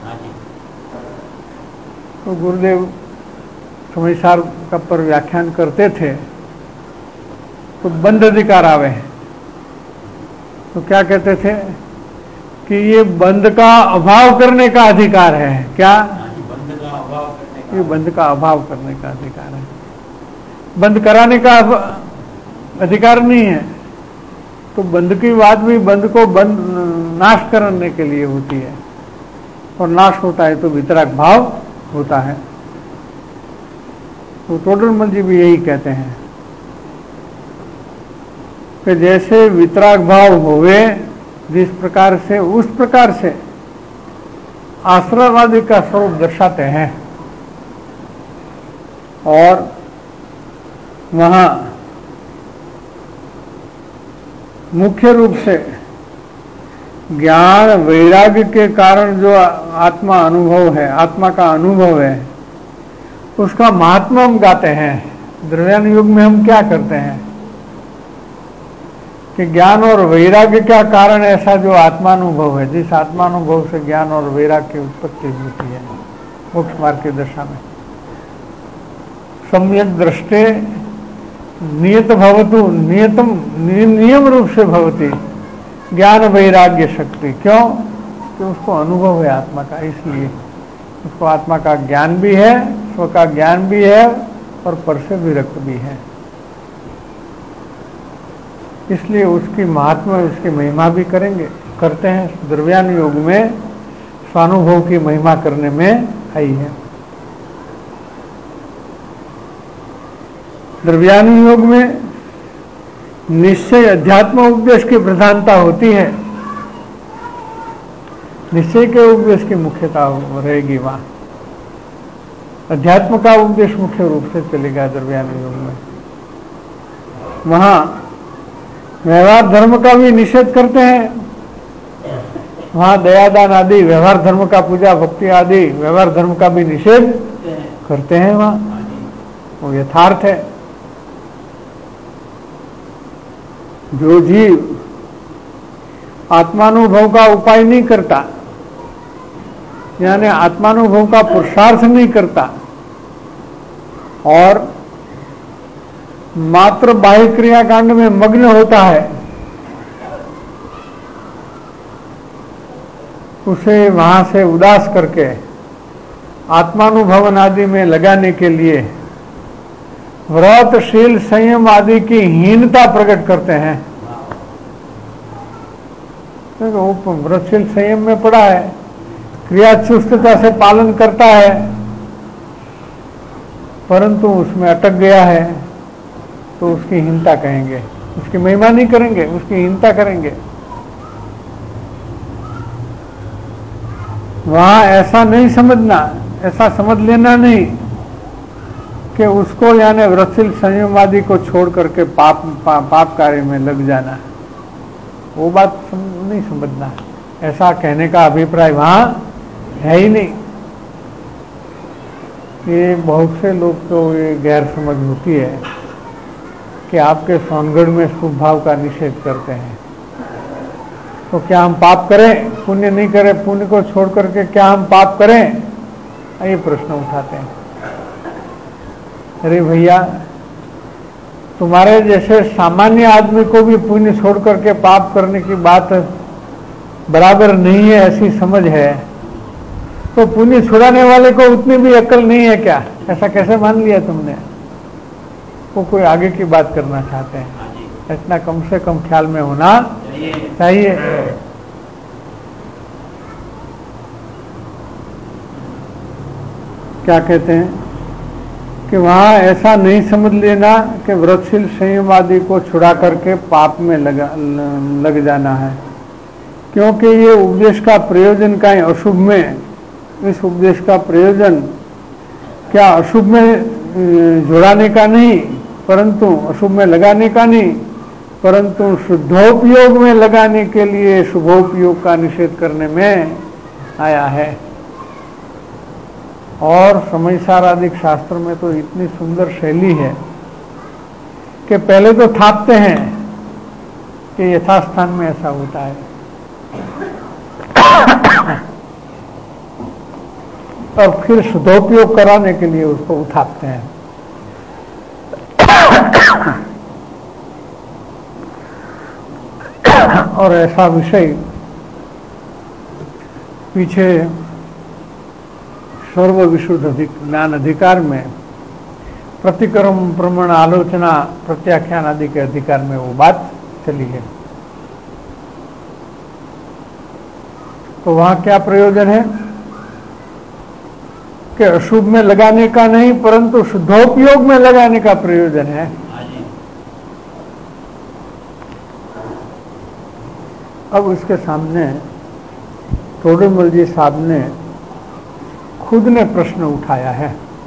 तो गुरुदेव समयसार का पर व्याख्यान करते थे तो बंध अधिकार आवे, तो क्या कहते थे कि ये बंध का अभाव करने का अधिकार है। क्या? बंध का अभाव करने का, ये बंध का अभाव करने का अधिकार है, बंद कराने का अधिकार नहीं है। तो बंध की बात भी बंध को बंद नाश करने के लिए होती है, और नाश होता है तो वितराग भाव होता है। तो टोडरमल जी भी यही कहते हैं कि जैसे वितराग भाव होवे, जिस प्रकार से उस प्रकार से आश्रयवादी का स्वरूप दर्शाते हैं। और वहां मुख्य रूप से ज्ञान वैराग्य के कारण जो आत्मा अनुभव है, आत्मा का अनुभव है, उसका महात्मा हम गाते हैं। द्रव्यान युग में हम क्या करते हैं कि ज्ञान और वैराग्य का कारण ऐसा जो आत्मानुभव है, जिस आत्मानुभव से ज्ञान और वैराग्य की उत्पत्ति होती है मोक्ष मार्ग की दशा में, सम्यक दृष्टे नियत भवतु, नियतम नियम रूप से भवती ज्ञान वैराग्य शक्ति। क्यों? कि उसको अनुभव है आत्मा का, इसलिए उसको आत्मा का ज्ञान भी है, स्व का ज्ञान भी है और पर से विरक्त भी है। इसलिए उसकी महात्मा, उसकी महिमा भी करेंगे, करते हैं। द्रव्यान योग में स्वानुभव की महिमा करने में आई है। द्रव्यान योग में निश्चय अध्यात्म उपदेश की प्रधानता होती है, निश्चय के उपदेश की मुख्यता रहेगी वहां, अध्यात्म का उपदेश मुख्य रूप से चलेगा द्रव्यानुग योग में। वहां व्यवहार धर्म का भी निषेध करते हैं, वहां दयादान आदि व्यवहार धर्म का, पूजा भक्ति आदि व्यवहार धर्म का भी निषेध करते हैं। वहां वो यथार्थ है। जो जीव आत्मानुभव का उपाय नहीं करता, यानी आत्मानुभव का पुरुषार्थ नहीं करता और मात्र बाह्य क्रियाकांड में मग्न होता है, उसे वहां से उदास करके आत्मानुभवन आदि में लगाने के लिए व्रतशील संयम आदि की हीनता प्रकट करते हैं। तो वो व्रतशील संयम में पड़ा है, क्रिया चुस्तता से पालन करता है, परंतु उसमें अटक गया है, तो उसकी हीनता कहेंगे, उसकी महिमा नहीं करेंगे, उसकी हीनता करेंगे। वहां ऐसा नहीं समझना, ऐसा समझ लेना नहीं कि उसको यानी व्रतशील संयमवादी को छोड़ करके पाप पा, पाप कार्य में लग जाना, वो बात सम, नहीं समझना। ऐसा कहने का अभिप्राय वहां है ही नहीं। ये बहुत से लोग तो ये गैर समझ होती है कि आपके सोनगढ़ में शुभ भाव का निषेध करते हैं, तो क्या हम पाप करें, पुण्य नहीं करें, पुण्य को छोड़ करके क्या हम पाप करें, ये प्रश्न उठाते हैं। अरे भैया, तुम्हारे जैसे सामान्य आदमी को भी पुण्य छोड़ करके पाप करने की बात बराबर नहीं है, ऐसी समझ है, तो पुण्य छुड़ाने वाले को उतनी भी अक्ल नहीं है क्या? ऐसा कैसे मान लिया तुमने? वो कोई आगे की बात करना चाहते हैं, इतना कम से कम ख्याल में होना चाहिए। क्या कहते हैं कि वहां ऐसा नहीं समझ लेना कि व्रतशील संयम आदि को छुड़ा करके पाप में लगा लग जाना है, क्योंकि ये उपदेश का प्रयोजन का है अशुभ में। इस उपदेश का प्रयोजन क्या अशुभ में जुड़ाने का नहीं, परंतु अशुभ में लगाने का नहीं, परंतु शुद्धोपयोग में लगाने के लिए शुभोपयोग का निषेध करने में आया है। और समयसाराधिक शास्त्र में तो इतनी सुंदर शैली है कि पहले तो थापते हैं कि यथास्थान में ऐसा होता है, और फिर शुद्धोपयोग कराने के लिए उसको उठाते हैं। और ऐसा विषय पीछे सर्व विशुद्ध ज्ञान अधिकार में प्रतिक्रम प्रमाण आलोचना प्रत्याख्यान आदि के अधिकार में वो बात चली है। तो वहां क्या प्रयोजन है कि अशुभ में लगाने का नहीं, परंतु शुद्धोपयोग में लगाने का प्रयोजन है। अब उसके सामने तोड़ेमल जी साहब ने खुद ने प्रश्न उठाया है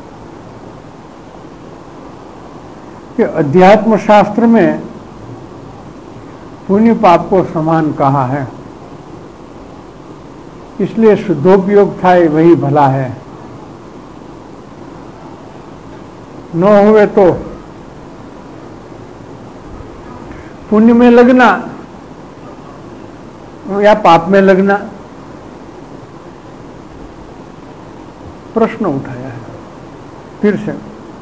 कि अध्यात्म शास्त्र में पुण्य पाप को समान कहा है, इसलिए शुद्धोपयोग था वही भला है, न हुए तो पुण्य में लगना या पाप में लगना। प्रश्न उठाया है फिर से।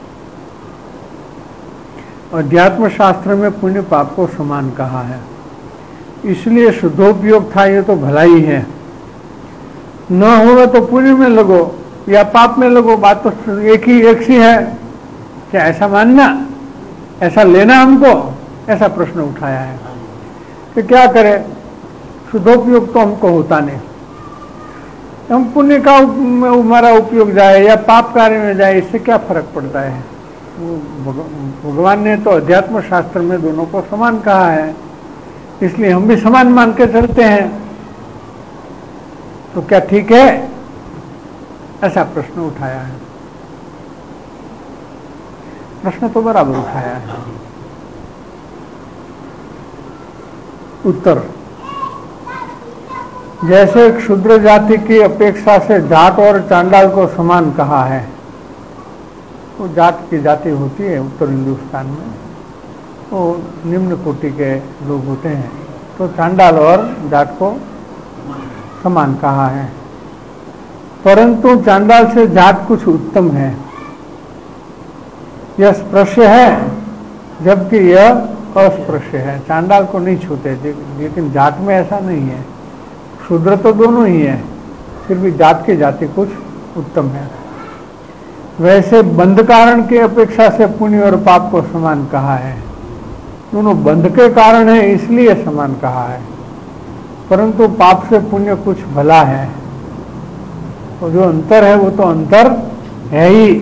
अध्यात्म शास्त्र में पुण्य पाप को समान कहा है, इसलिए शुद्धोपयोग था ये तो भला ही है, न होगा तो पुण्य में लगो या पाप में लगो, बात तो एक ही एक सी है। क्या ऐसा मानना, ऐसा लेना हमको? ऐसा प्रश्न उठाया है कि क्या करें, शुद्धोपयोग तो हमको होता नहीं, हम पुण्य का हमारा उपयोग जाए या पाप कार्य में जाए, इससे क्या फर्क पड़ता है? वो भगवान ने तो अध्यात्म शास्त्र में दोनों को समान कहा है, इसलिए हम भी समान मान के चलते हैं। तो क्या ठीक है? ऐसा प्रश्न उठाया है। प्रश्न तो बराबर उठाया है। उत्तर, जैसे क्षुद्र जाति की अपेक्षा से जाट और चांडाल को समान कहा है, वो जाट की जाति होती है उत्तर हिंदुस्तान में, वो निम्न कोटि के लोग होते हैं, तो चांडाल और जाट को समान कहा है। परंतु चांडाल से जाट कुछ उत्तम है, यह स्पृश्य है, जबकि यह अस्पृश्य है। चांडाल को नहीं छूते, लेकिन जाट में ऐसा नहीं है। शूद्र तो दोनों ही है, फिर भी जाट की जाति कुछ उत्तम है। वैसे बंध कारण की अपेक्षा से पुण्य और पाप को समान कहा है। दोनों बंध के कारण है, इसलिए समान कहा है, परंतु पाप से पुण्य कुछ भला है। तो जो अंतर है वो तो अंतर है ही।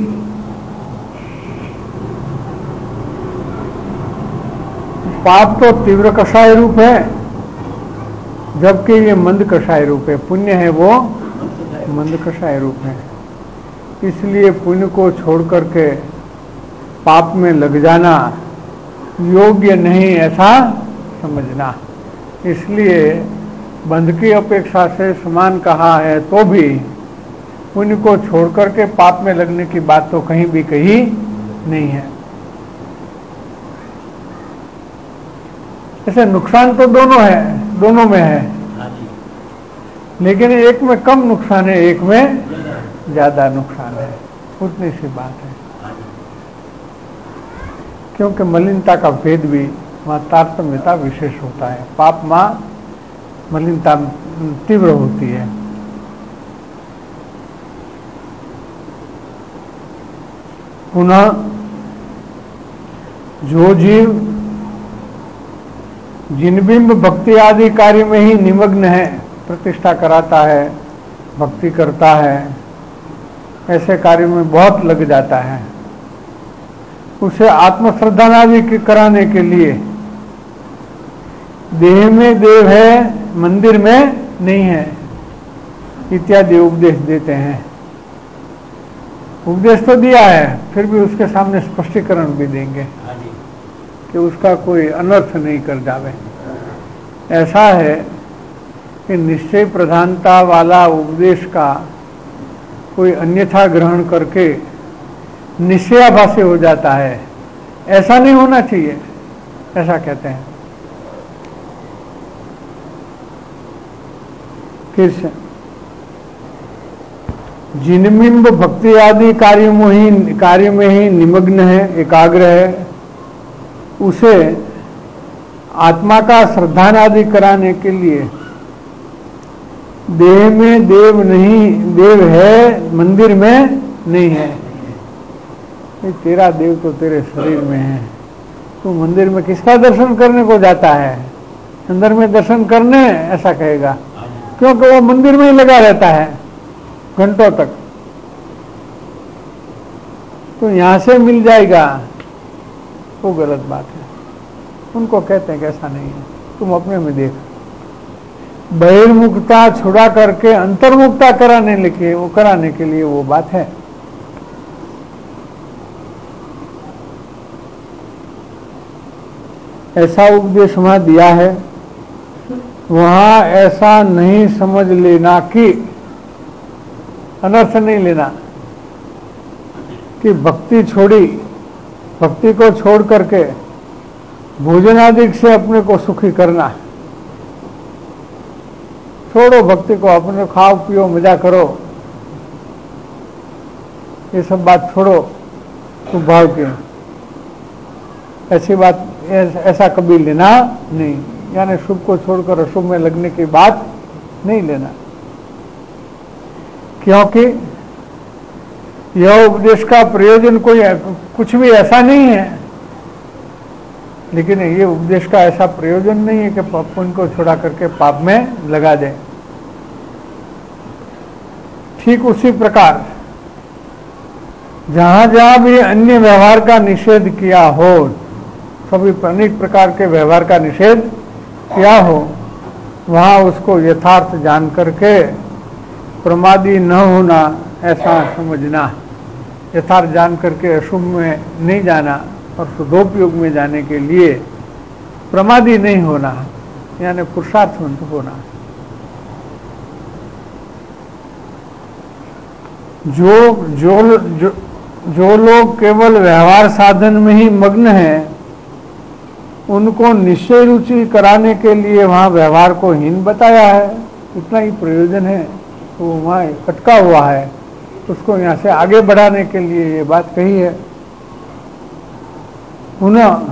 पाप तो तीव्र कषाय रूप है, जबकि ये मंद कषाय रूप है। पुण्य है वो मंद कषाय रूप है। इसलिए पुण्य को छोड़ करके पाप में लग जाना योग्य नहीं, ऐसा समझना। इसलिए बंध की अपेक्षा से समान कहा है, तो भी पुण्य को छोड़ करके पाप में लगने की बात तो कहीं भी कही नहीं है। ऐसे नुकसान तो दोनों है, दोनों में है, लेकिन एक में कम नुकसान है, एक में ज्यादा नुकसान है, उतनी सी बात है। क्योंकि मलिनता का भेद भी वहां तारतम्यता विशेष होता है। पाप मां मलिनता तीव्र होती है। पुनः जो जीव जिनबिंब भक्ति आदि कार्य में ही निमग्न है, प्रतिष्ठा कराता है, भक्ति करता है, ऐसे कार्य में बहुत लग जाता है, उसे आत्मश्रद्धा आदि कराने के लिए देह में देव है, मंदिर में नहीं है, इत्यादि उपदेश देते हैं। उपदेश तो दिया है, फिर भी उसके सामने स्पष्टीकरण भी देंगे कि उसका कोई अनर्थ नहीं कर जावे। ऐसा है कि निश्चय प्रधानता वाला उपदेश का कोई अन्यथा ग्रहण करके निश्चयाभासी हो जाता है। ऐसा नहीं होना चाहिए, ऐसा कहते हैं। फिर से जिनबिंब भक्ति आदि कार्य में ही कार्य में ही निमग्न है, एकाग्र है, उसे आत्मा का श्रद्धान आदि कराने के लिए देह में देव नहीं, देव है, मंदिर में नहीं है। ये तेरा देव तो तेरे शरीर में है, तू मंदिर में किसका दर्शन करने को जाता है? अंदर में दर्शन करने, ऐसा कहेगा, क्योंकि वो मंदिर में ही लगा रहता है घंटों तक। तो यहां से मिल जाएगा, वो गलत बात है। उनको कहते हैं कि ऐसा नहीं है, तुम अपने में देख। बहिर्मुखता छुड़ा करके अंतर्मुखता कराने लेके वो कराने के लिए वो बात है। ऐसा उपदेश वहां दिया है, वहां ऐसा नहीं समझ लेना कि अनर्थ नहीं लेना कि भक्ति छोड़ी, भक्ति को छोड़ करके भोजन आदि से अपने को सुखी करना। छोड़ो भक्ति को, अपने खाओ पियो मजा करो, ये सब बात छोड़ो शुभ भाव की। ऐसी बात, ऐसा कभी लेना नहीं, यानी शुभ को छोड़कर अशुभ में लगने की बात नहीं लेना, क्योंकि यह उपदेश का प्रयोजन कोई कुछ भी ऐसा नहीं है। लेकिन ये उपदेश का ऐसा प्रयोजन नहीं है कि पुण्य को छुड़ा करके पाप में लगा दे। ठीक उसी प्रकार जहां जहां भी अन्य व्यवहार का निषेध किया हो, सभी अनेक प्रकार के व्यवहार का निषेध किया हो, वहां उसको यथार्थ जान करके प्रमादी न होना, ऐसा समझना। यथार्थ जान करके अशुभ में नहीं जाना और शुद्धोपयोग में जाने के लिए प्रमादी नहीं होना, यानी पुरुषार्थवंत होना। जो जो जो जो लोग केवल व्यवहार साधन में ही मग्न हैं, उनको निश्चय रुचि कराने के लिए वहां व्यवहार को हीन बताया है, इतना ही प्रयोजन है। तो वहां अटका हुआ है, उसको यहां से आगे बढ़ाने के लिए ये बात कही है। पुनः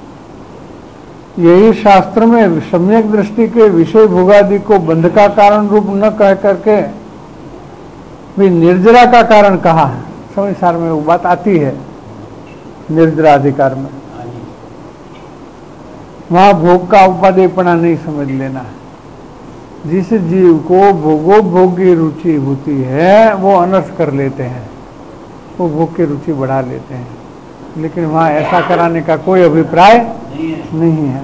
यही शास्त्र में सम्यक दृष्टि के विषय भोगादि को बंध का कारण रूप न कह करके भी निर्जरा का कारण कहा है। संसार में वो बात आती है निर्जरा अधिकार में, वहां भोग का उपादेयपना नहीं समझ लेना। जिस जीव को भोगो भोग की रुचि होती है वो अनर्थ कर लेते हैं, वो भोग की रुचि बढ़ा लेते हैं, लेकिन वहां ऐसा कराने का कोई अभिप्राय नहीं है, नहीं है।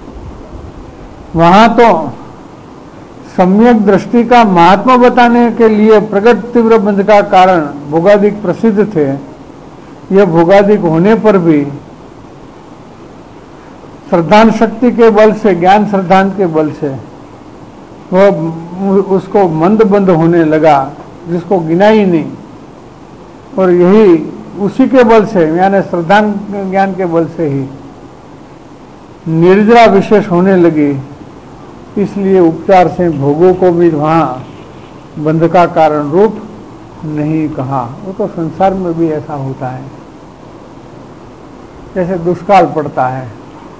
वहां तो सम्यक दृष्टि का महात्मा बताने के लिए प्रगट तीव्र बंध का कारण भोगादिक प्रसिद्ध थे। यह भोगादिक होने पर भी श्रद्धान शक्ति के बल से, ज्ञान श्रद्धान के बल से वह उसको मंद बंद होने लगा, जिसको गिना ही नहीं। और यही उसी के बल से, यानी श्रद्धान ज्ञान के बल से ही निर्जरा विशेष होने लगी। इसलिए उपचार से भोगों को भी वहां बंध का कारण रूप नहीं कहा। वो तो संसार में भी ऐसा होता है, जैसे दुष्काल पड़ता है,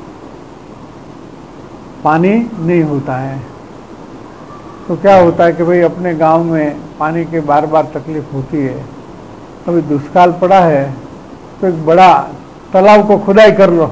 पानी नहीं होता है, तो क्या होता है कि भाई अपने गांव में पानी के बार बार तकलीफ होती है। अभी दुष्काल पड़ा है तो एक बड़ा तालाब को खुदाई कर लो,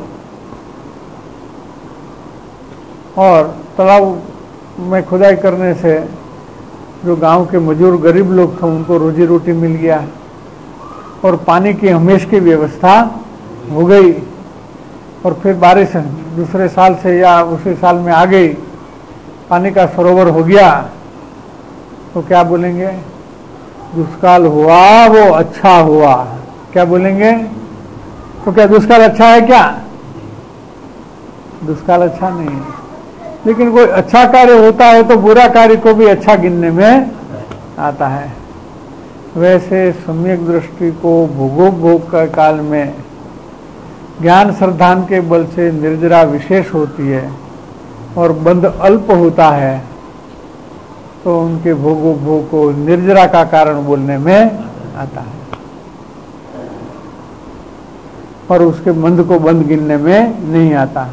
और तालाब में खुदाई करने से जो गांव के मजदूर गरीब लोग थे उनको रोजी रोटी मिल गया, और पानी की हमेशा की व्यवस्था हो गई। और फिर बारिश दूसरे साल से या उसी साल में आ गई, पानी का सरोवर हो गया, तो क्या बोलेंगे? दुष्काल हुआ वो अच्छा हुआ। क्या बोलेंगे? तो क्या दुष्काल अच्छा है? क्या दुष्काल अच्छा नहीं है। लेकिन कोई अच्छा कार्य होता है तो बुरा कार्य को भी अच्छा गिनने में आता है। वैसे सम्यक दृष्टि को भोगो भोग का काल में ज्ञान श्रद्धान के बल से निर्जरा विशेष होती है और बंध अल्प होता है, तो उनके भोगो भोग को निर्जरा का कारण बोलने में आता है, और उसके बंध को बंध गिनने में नहीं आता।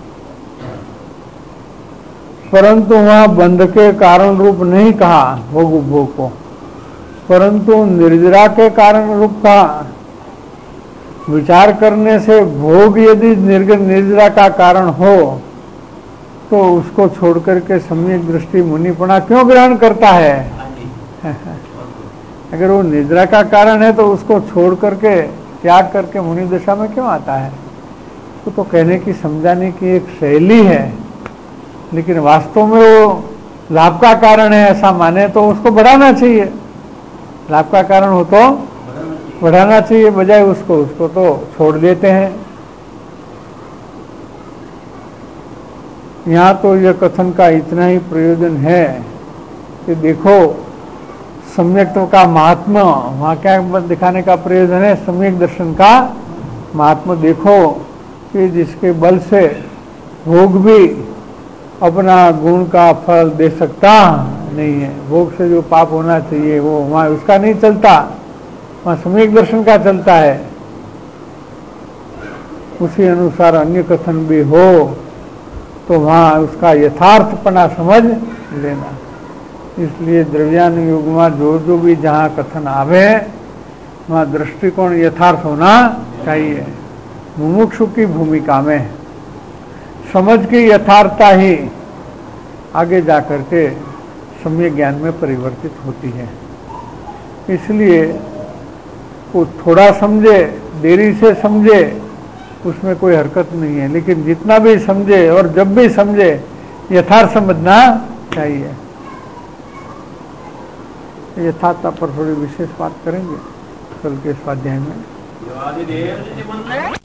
परंतु वहां बंध के कारण रूप नहीं कहा भोग उपभोग को, परंतु निर्जरा के कारण रूप कहा। विचार करने से भोग यदि निर्जरा का कारण हो तो उसको छोड़ करके सम्यक दृष्टि मुनिपना क्यों ग्रहण करता है? अगर वो निर्जरा का कारण है तो उसको छोड़ करके, त्याग करके मुनि दशा में क्यों आता है? तो, तो कहने की, समझाने की एक शैली है, लेकिन वास्तव में वो लाभ का कारण है ऐसा माने तो उसको बढ़ाना चाहिए। लाभ का कारण हो तो बढ़ाना चाहिए, बजाय उसको उसको तो छोड़ देते हैं। यहाँ तो यह कथन का इतना ही प्रयोजन है कि देखो सम्यक का महात्मा, वहाँ क्या दिखाने का प्रयोजन है? सम्यक दर्शन का महात्मा देखो कि जिसके बल से भोग भी अपना गुण का फल दे सकता नहीं है। भोग से जो पाप होना चाहिए वो वहाँ उसका नहीं चलता, वहाँ सम्यक दर्शन का चलता है। उसी अनुसार अन्य कथन भी हो तो वहाँ उसका यथार्थपना समझ लेना। इसलिए द्रव्यानुयोग में जो जो भी जहाँ कथन आवे वहाँ दृष्टिकोण यथार्थ होना चाहिए। मुमुक्षु की भूमिका में समझ की यथार्थता ही आगे जाकर के सम्यक ज्ञान में परिवर्तित होती है। इसलिए को थोड़ा समझे, देरी से समझे, उसमें कोई हरकत नहीं है, लेकिन जितना भी समझे और जब भी समझे यथार्थ समझना चाहिए। यथार्थ पर थोड़ी विशेष बात करेंगे कल के स्वाध्याय में।